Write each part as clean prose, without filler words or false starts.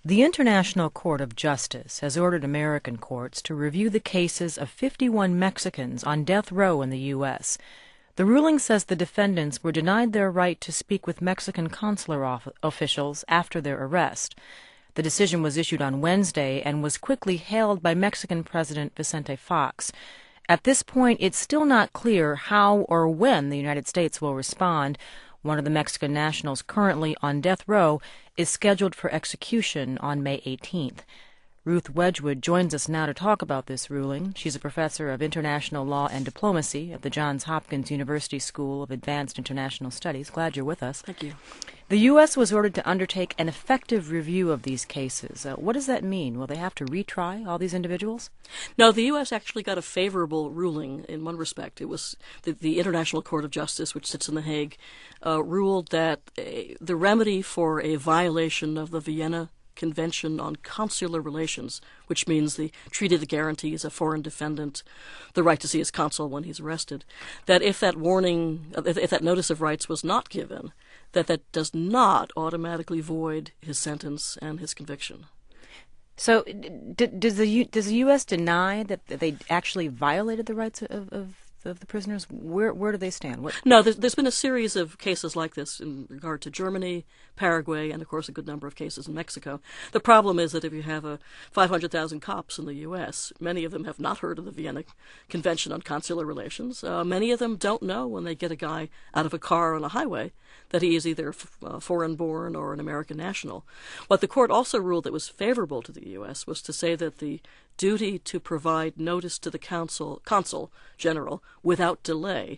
The International Court of Justice has ordered American courts to review the cases of 51 Mexicans on death row in the U.S. The ruling says the defendants were denied their right to speak with Mexican consular officials after their arrest. The decision was issued on Wednesday and was quickly hailed by Mexican President Vicente Fox. At this point, it's still not clear how or when the United States will respond. One of the Mexican nationals currently on death row is scheduled for execution on May 18th. Ruth Wedgwood joins us now to talk about this ruling. She's a professor of international law and diplomacy at the Johns Hopkins University School of Advanced International Studies. Glad you're with us. Thank you. The U.S. was ordered to undertake an effective review of these cases. What does that mean? Will they have to retry all these individuals? No, the U.S. actually got a favorable ruling in one respect. It was the International Court of Justice, which sits in The Hague, ruled that the remedy for a violation of the Vienna Convention on Consular Relations, which means the treaty that guarantees a foreign defendant the right to see his consul when he's arrested, that if that notice of rights was not given, that does not automatically void his sentence and his conviction. So does the U.S. deny that they actually violated the rights of the prisoners? Where do they stand? No, there's been a series of cases like this in regard to Germany, Paraguay, and of course a good number of cases in Mexico. The problem is that if you have 500,000 cops in the U.S., many of them have not heard of the Vienna Convention on Consular Relations. Many of them don't know when they get a guy out of a car on a highway that he is either foreign-born or an American national. What the court also ruled that was favorable to the U.S. was to say that the duty to provide notice to the consul general without delay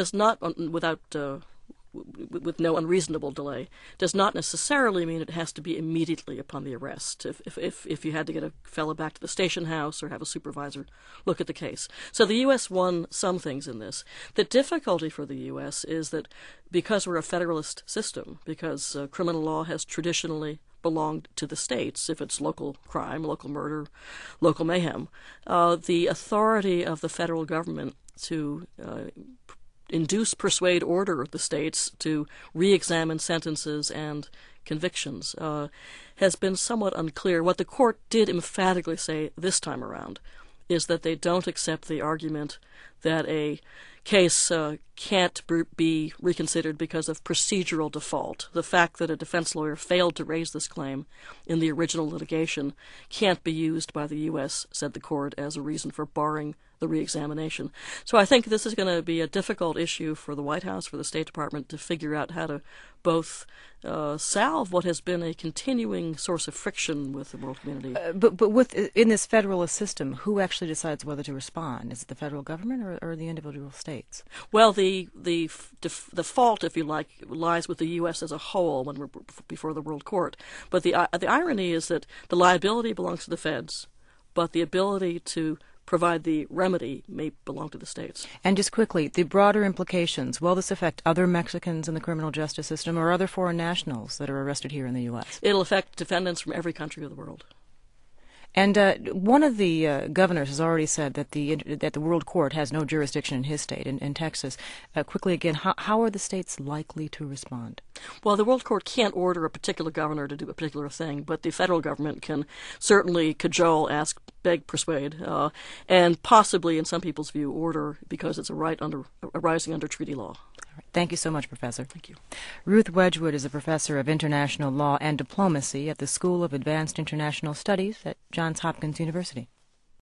with no unreasonable delay does not necessarily mean it has to be immediately upon the arrest. If you had to get a fellow back to the station house or have a supervisor look at the case. So the U.S. won some things in this. The difficulty for the U.S. is that because we're a federalist system, because criminal law has traditionally belonged to the states, if it's local crime, local murder, local mayhem, the authority of the federal government to induce, persuade, order the states to re-examine sentences and convictions has been somewhat unclear. What the court did emphatically say this time around is that they don't accept the argument that a case can't be reconsidered because of procedural default. The fact that a defense lawyer failed to raise this claim in the original litigation can't be used by the U.S., said the court, as a reason for barring the reexamination. So I think this is going to be a difficult issue for the White House, for the State Department, to figure out how to both salve what has been a continuing source of friction with the world community. But in this federalist system, who actually decides whether to respond? Is it the federal government or the individual states? Well, the fault, if you like, lies with the U.S. as a whole when we're before the World Court. But the irony is that the liability belongs to the feds, but the ability to provide the remedy may belong to the states. And just quickly, the broader implications, will this affect other Mexicans in the criminal justice system or other foreign nationals that are arrested here in the U.S.? It'll affect defendants from every country of the world. And one of the governors has already said that the World Court has no jurisdiction in his state, in Texas. Quickly again, how are the states likely to respond? Well, the World Court can't order a particular governor to do a particular thing, but the federal government can certainly cajole, ask, beg, persuade, and possibly, in some people's view, order, because it's a right arising under treaty law. Thank you so much, Professor. Thank you. Ruth Wedgwood is a professor of international law and diplomacy at the School of Advanced International Studies at Johns Hopkins University.